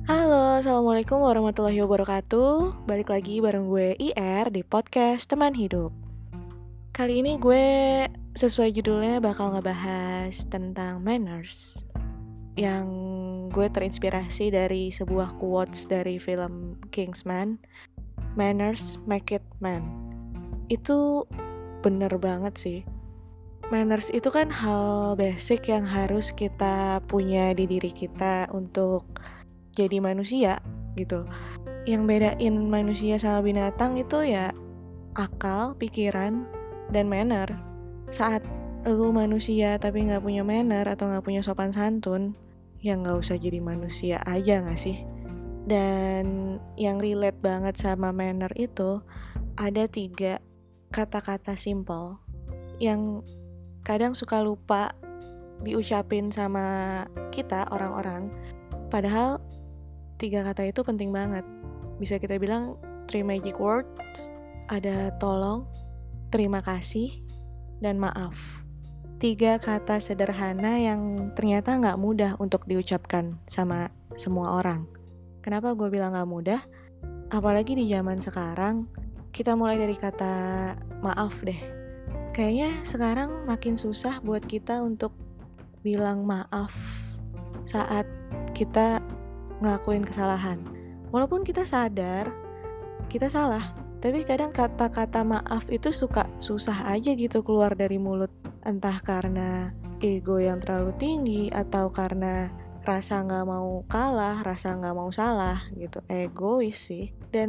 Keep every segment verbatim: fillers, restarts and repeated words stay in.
Halo, Assalamualaikum warahmatullahi wabarakatuh. Balik lagi bareng gue I R di podcast Teman Hidup. Kali ini gue sesuai judulnya bakal ngebahas tentang manners, yang gue terinspirasi dari sebuah quotes dari film Kingsman, "Manners make it man." Itu bener banget sih. Manners itu kan hal basic yang harus kita punya di diri kita untuk jadi manusia gitu. Yang bedain manusia sama binatang itu ya akal, pikiran, dan manner. Saat lu manusia tapi gak punya manner atau gak punya sopan santun, ya gak usah jadi manusia aja gak sih? Dan yang relate banget sama manner itu ada tiga kata-kata simple yang kadang suka lupa diucapin sama kita orang-orang, padahal tiga kata itu penting banget. Bisa kita bilang three magic words. Ada tolong, terima kasih, dan maaf. Tiga kata sederhana yang ternyata gak mudah untuk diucapkan sama semua orang. Kenapa gue bilang gak mudah? Apalagi di zaman sekarang, kita mulai dari kata maaf deh. Kayaknya sekarang makin susah buat kita untuk bilang maaf saat kita ngelakuin kesalahan. Walaupun kita sadar kita salah, tapi kadang kata-kata maaf itu suka susah aja gitu keluar dari mulut. Entah karena ego yang terlalu tinggi, atau karena rasa gak mau kalah, rasa gak mau salah gitu. Egois sih. Dan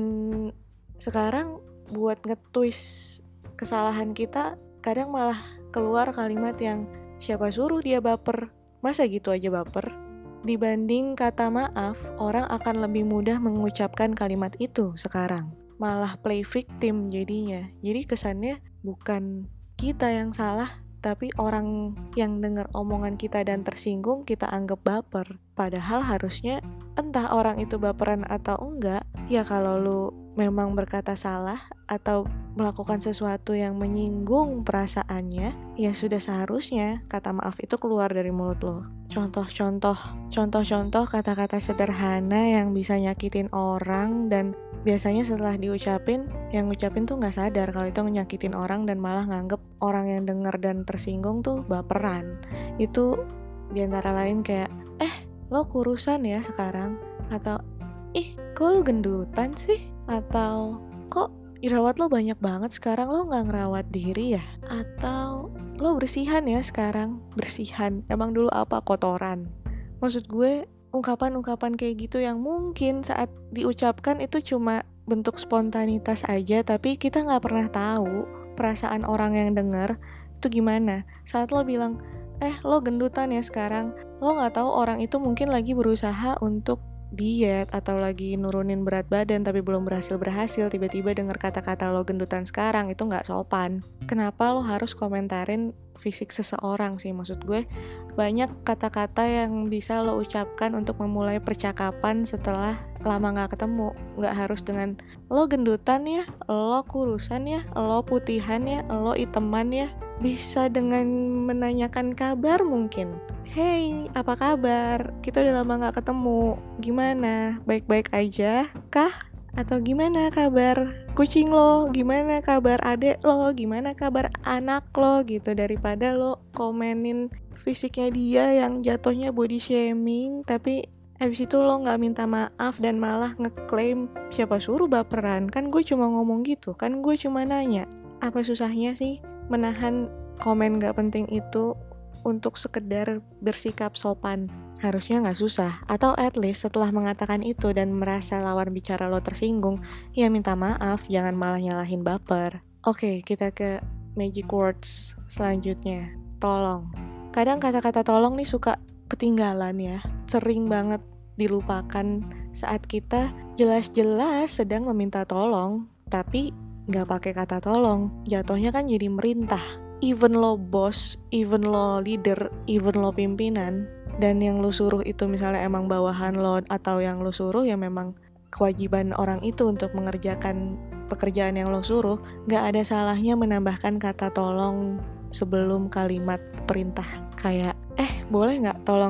sekarang buat nge-twist kesalahan kita, kadang malah keluar kalimat yang siapa suruh dia baper. Masa gitu aja baper? Dibanding kata maaf, orang akan lebih mudah mengucapkan kalimat itu sekarang. Malah play victim jadinya. Jadi kesannya bukan kita yang salah, tapi orang yang dengar omongan kita dan tersinggung kita anggap baper. Padahal harusnya entah orang itu baperan atau enggak, ya kalau lu memang berkata salah atau melakukan sesuatu yang menyinggung perasaannya, ya sudah seharusnya kata maaf itu keluar dari mulut lo. Contoh-contoh, contoh-contoh kata-kata sederhana yang bisa nyakitin orang, dan biasanya setelah diucapin, yang ngucapin tuh gak sadar kalau itu nyakitin orang dan malah nganggep orang yang denger dan tersinggung tuh baperan. Itu diantara lain kayak, eh lo kurusan ya sekarang, atau ih kok lo gendutan sih, atau kok jerawat lo banyak banget sekarang, lo gak ngerawat diri ya, atau lo bersihan ya sekarang. Bersihan, emang dulu apa? Kotoran. Maksud gue ungkapan-ungkapan kayak gitu yang mungkin saat diucapkan itu cuma bentuk spontanitas aja, tapi kita gak pernah tahu perasaan orang yang denger itu gimana. Saat lo bilang, eh lo gendutan ya sekarang, lo gak tahu orang itu mungkin lagi berusaha untuk diet atau lagi nurunin berat badan tapi belum berhasil-berhasil. Tiba-tiba denger kata-kata lo gendutan sekarang, itu gak sopan. Kenapa lo harus komentarin fisik seseorang sih? Maksud gue banyak kata-kata yang bisa lo ucapkan untuk memulai percakapan setelah lama gak ketemu. Gak harus dengan lo gendutan ya, lo kurusan ya, lo putihan ya, lo iteman ya. Bisa dengan menanyakan kabar mungkin. Hey, apa kabar? Kita udah lama gak ketemu. Gimana? Baik-baik aja kah? Atau gimana kabar kucing lo? Gimana kabar adek lo? Gimana kabar anak lo? Gitu, daripada lo komenin fisiknya dia yang jatuhnya body shaming, tapi abis itu lo gak minta maaf dan malah ngeklaim siapa suruh baperan. Kan gue cuma ngomong gitu, kan gue cuma nanya. Apa susahnya sih menahan komen gak penting itu untuk sekedar bersikap sopan? Harusnya gak susah. Atau at least setelah mengatakan itu dan merasa lawan bicara lo tersinggung, ya minta maaf, jangan malah nyalahin baper. Oke, kita ke magic words selanjutnya. Tolong. Kadang kata-kata tolong nih suka ketinggalan ya. Sering banget dilupakan saat kita jelas-jelas sedang meminta tolong, tapi gak pakai kata tolong. Jatuhnya kan jadi merintah. Even lo bos, even lo leader, even lo pimpinan, dan yang lo suruh itu misalnya emang bawahan lo, atau yang lo suruh ya memang kewajiban orang itu untuk mengerjakan pekerjaan yang lo suruh, gak ada salahnya menambahkan kata tolong sebelum kalimat perintah. Kayak, eh boleh gak tolong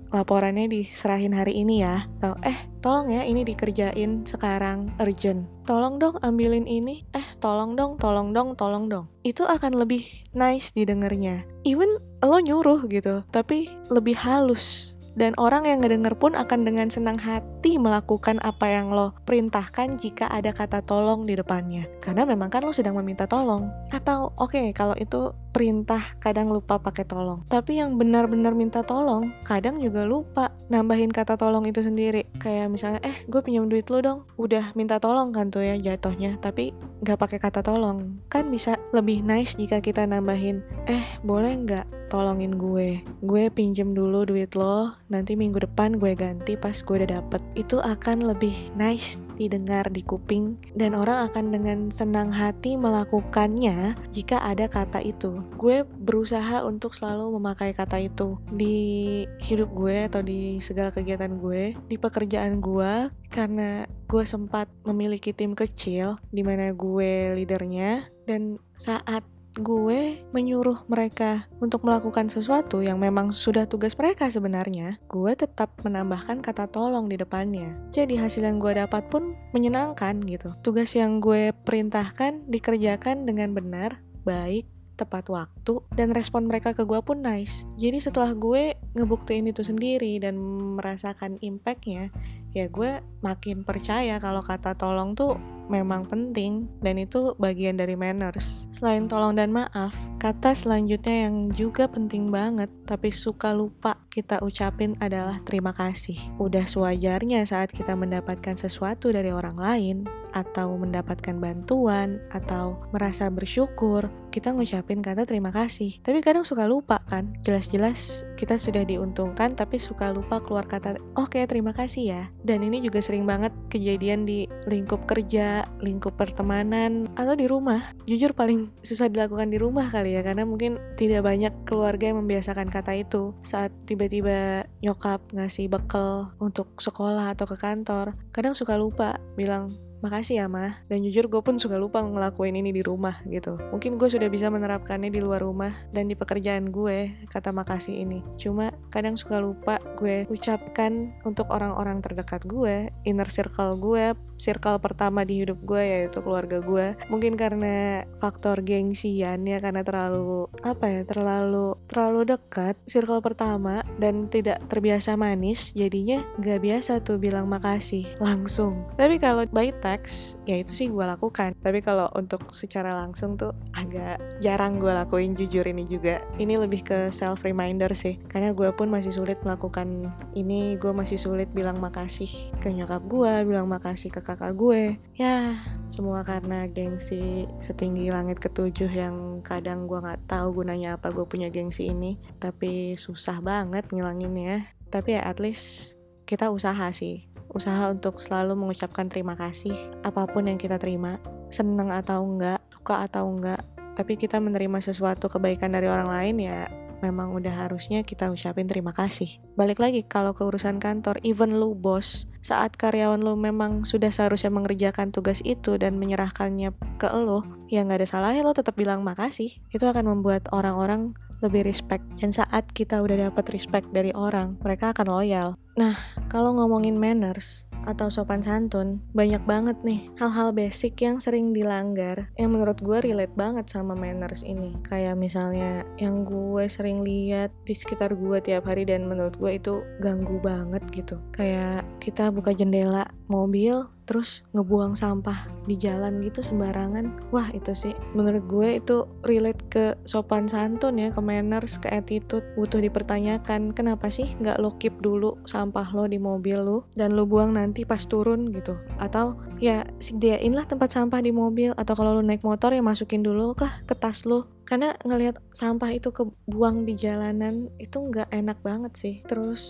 laporannya diserahin hari ini ya, atau eh tolong ya ini dikerjain sekarang, urgent, tolong dong ambilin ini, eh tolong dong, tolong dong, tolong dong. Itu akan lebih nice didengarnya, even lo nyuruh gitu, tapi lebih halus. Dan orang yang ngedenger pun akan dengan senang hati melakukan apa yang lo perintahkan jika ada kata tolong di depannya. Karena memang kan lo sedang meminta tolong. Atau oke, okay, kalau itu perintah kadang lupa pakai tolong. Tapi yang benar-benar minta tolong, kadang juga lupa nambahin kata tolong itu sendiri. Kayak misalnya, eh gue pinjam duit lo dong. Udah minta tolong kan tuh ya jatuhnya, tapi gak pakai kata tolong. Kan bisa lebih nice jika kita nambahin, eh boleh gak tolongin gue, gue pinjem dulu duit lo, nanti minggu depan gue ganti pas gue udah dapet. Itu akan lebih nice didengar di kuping, dan orang akan dengan senang hati melakukannya jika ada kata itu. Gue berusaha untuk selalu memakai kata itu di hidup gue atau di segala kegiatan gue, di pekerjaan gue, karena gue sempat memiliki tim kecil di mana gue leadernya, dan saat gue menyuruh mereka untuk melakukan sesuatu yang memang sudah tugas mereka sebenarnya, gue tetap menambahkan kata tolong di depannya. Jadi hasil yang gue dapat pun menyenangkan gitu. Tugas yang gue perintahkan dikerjakan dengan benar, baik, tepat waktu, dan respon mereka ke gue pun nice. Jadi setelah gue ngebuktiin itu sendiri dan merasakan impact-nya, ya gue makin percaya kalau kata tolong tuh memang penting, dan itu bagian dari manners. Selain tolong dan maaf, kata selanjutnya yang juga penting banget tapi suka lupa kita ucapin adalah terima kasih. Udah sewajarnya saat kita mendapatkan sesuatu dari orang lain, atau mendapatkan bantuan, atau merasa bersyukur, kita ngucapin kata terima kasih. Tapi kadang suka lupa kan, jelas-jelas kita sudah diuntungkan tapi suka lupa keluar kata oke terima kasih ya. Dan ini juga sering banget kejadian di lingkup kerja, lingkup pertemanan, atau di rumah. Jujur paling susah dilakukan di rumah kali ya, karena mungkin tidak banyak keluarga yang membiasakan kata itu. Saat tiba-tiba nyokap ngasih bekal untuk sekolah atau ke kantor, kadang suka lupa bilang makasih ya mah, dan jujur gue pun suka lupa ngelakuin ini di rumah gitu. Mungkin gue sudah bisa menerapkannya di luar rumah dan di pekerjaan gue, kata makasih ini. Cuma kadang suka lupa gue ucapkan untuk orang-orang terdekat gue, inner circle gue, circle pertama di hidup gue yaitu keluarga gue. Mungkin karena faktor gengsian ya, karena terlalu apa ya, terlalu terlalu dekat circle pertama dan tidak terbiasa manis, jadinya gak biasa tuh bilang makasih langsung. Tapi kalau by teks, ya itu sih gue lakukan. Tapi kalau untuk secara langsung tuh agak jarang gue lakuin, jujur ini juga. Ini lebih ke self reminder sih, karena gue pun masih sulit melakukan ini. Gue masih sulit bilang makasih ke nyokap gue, bilang makasih ke kakak gue. Ya, semua karena gengsi setinggi langit ketujuh yang kadang gue gak tahu gunanya apa gue punya gengsi ini. Tapi susah banget ngilanginnya. Tapi ya at least kita usaha sih. Usaha untuk selalu mengucapkan terima kasih apapun yang kita terima, seneng atau enggak, suka atau enggak. Tapi kita menerima sesuatu kebaikan dari orang lain, ya memang udah harusnya kita ucapin terima kasih. Balik lagi kalau ke urusan kantor, even lu bos, saat karyawan lu memang sudah seharusnya mengerjakan tugas itu dan menyerahkannya ke lu, ya gak ada salahnya lo tetap bilang makasih. Itu akan membuat orang-orang lebih respect. Dan saat kita udah dapat respect dari orang, mereka akan loyal. Nah, kalau ngomongin manners atau sopan santun, banyak banget nih hal-hal basic yang sering dilanggar yang menurut gue relate banget sama manners ini. Kayak misalnya yang gue sering lihat di sekitar gue tiap hari dan menurut gue itu ganggu banget gitu. Kayak kita buka jendela mobil terus ngebuang sampah di jalan gitu sembarangan. Wah, itu sih menurut gue itu relate ke sopan santun ya, ke manners, ke attitude. Butuh dipertanyakan, kenapa sih gak lo keep dulu sampah lo di mobil lo dan lo buang nanti pas turun gitu. Atau ya sediain lah tempat sampah di mobil, atau kalau lo naik motor ya masukin dulu kah ke tas lo. Karena ngelihat sampah itu kebuang di jalanan itu nggak enak banget sih. Terus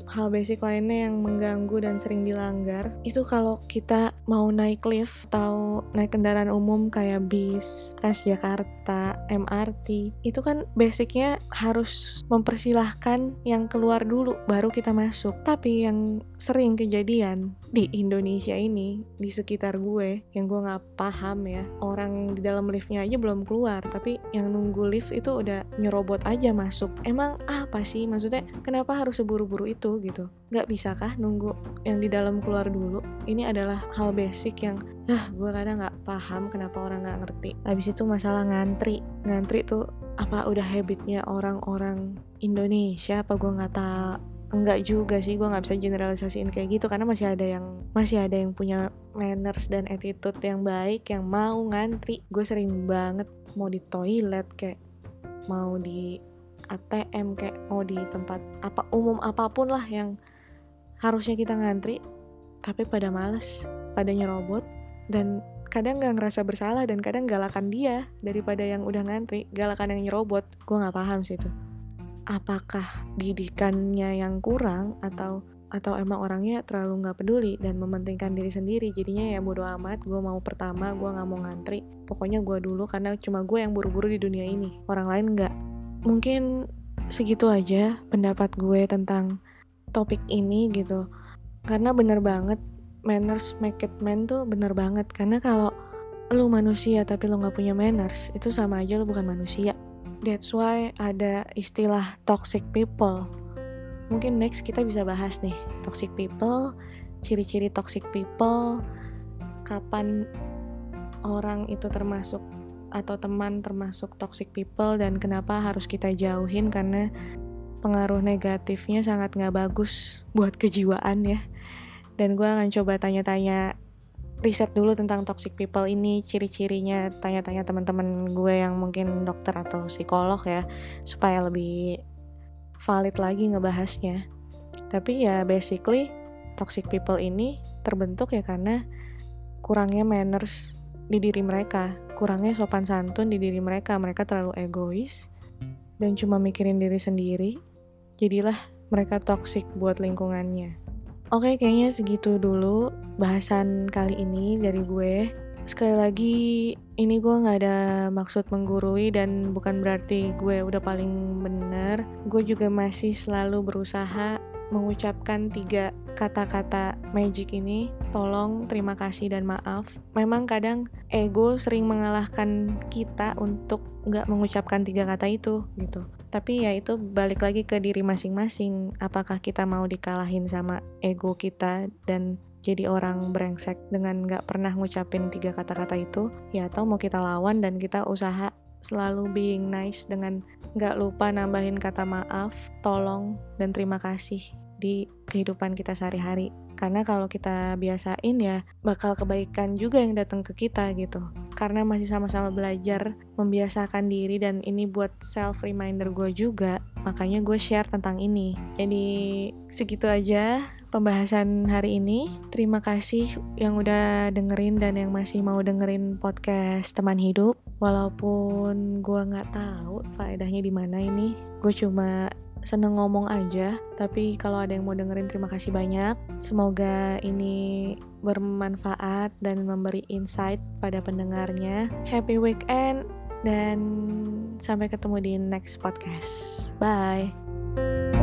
hal basic lainnya yang mengganggu dan sering dilanggar itu kalau kita mau naik lift atau naik kendaraan umum kayak bis, Transjakarta, M R T, itu kan basicnya harus mempersilahkan yang keluar dulu baru kita masuk. Tapi yang sering kejadian di Indonesia ini, di sekitar gue, yang gue gak paham ya, orang di dalam liftnya aja belum keluar, tapi yang nunggu lift itu udah nyerobot aja masuk. Emang apa sih? Maksudnya kenapa harus seburu-buru itu gitu? Gak bisakah nunggu yang di dalam keluar dulu? Ini adalah hal basic yang ah gue kadang gak paham kenapa orang gak ngerti. Habis itu masalah ngantri. Ngantri tuh apa udah habitnya orang-orang Indonesia apa gue gak tahu. Enggak juga sih, gue nggak bisa generalisasiin kayak gitu karena masih ada yang masih ada yang punya manners dan attitude yang baik yang mau ngantri. Gue sering banget mau di toilet kayak mau di A T M kayak mau di tempat apa umum apapun lah yang harusnya kita ngantri, tapi pada males, pada nyerobot dan kadang nggak ngerasa bersalah dan kadang galakan dia daripada yang udah ngantri, galakan yang nyerobot. Gue nggak paham sih itu. Apakah didikannya yang kurang atau atau emang orangnya terlalu nggak peduli dan mementingkan diri sendiri, jadinya ya bodo amat, gue mau pertama, gue nggak mau ngantri, pokoknya gue dulu karena cuma gue yang buru-buru di dunia ini, orang lain nggak. Mungkin segitu aja pendapat gue tentang topik ini gitu, karena bener banget manners make it man tuh bener banget, karena kalau lu manusia tapi lu nggak punya manners itu sama aja lu bukan manusia. That's why ada istilah toxic people. Mungkin next kita bisa bahas nih toxic people, ciri-ciri toxic people, kapan orang itu termasuk atau teman termasuk toxic people dan kenapa harus kita jauhin karena pengaruh negatifnya sangat gak bagus buat kejiwaan ya. Dan gue akan coba tanya-tanya riset dulu tentang toxic people ini, ciri-cirinya, tanya-tanya teman-teman gue yang mungkin dokter atau psikolog ya, supaya lebih valid lagi ngebahasnya. Tapi ya basically toxic people ini terbentuk ya karena kurangnya manners di diri mereka, kurangnya sopan santun di diri mereka, mereka terlalu egois dan cuma mikirin diri sendiri, jadilah mereka toxic buat lingkungannya. Oke, kayaknya segitu dulu bahasan kali ini dari gue. Sekali lagi, ini gue gak ada maksud menggurui dan bukan berarti gue udah paling bener. Gue juga masih selalu berusaha mengucapkan tiga kata-kata magic ini. Tolong, terima kasih, dan maaf. Memang kadang ego sering mengalahkan kita untuk gak mengucapkan tiga kata itu gitu. Tapi ya itu balik lagi ke diri masing-masing. Apakah kita mau dikalahin sama ego kita dan jadi orang brengsek dengan gak pernah ngucapin tiga kata-kata itu, ya atau mau kita lawan dan kita usaha selalu being nice dengan gak lupa nambahin kata maaf, tolong, dan terima kasih di kehidupan kita sehari-hari. Karena kalau kita biasain ya bakal kebaikan juga yang datang ke kita gitu. Karena masih sama-sama belajar membiasakan diri dan ini buat self reminder gue juga, makanya gue share tentang ini. Jadi segitu aja pembahasan hari ini. Terima kasih yang udah dengerin dan yang masih mau dengerin podcast Teman Hidup. Walaupun gue nggak tahu faedahnya di mana ini, gue cuma seneng ngomong aja. Tapi kalau ada yang mau dengerin, terima kasih banyak. Semoga ini bermanfaat dan memberi insight pada pendengarnya. Happy weekend dan sampai ketemu di next podcast. Bye.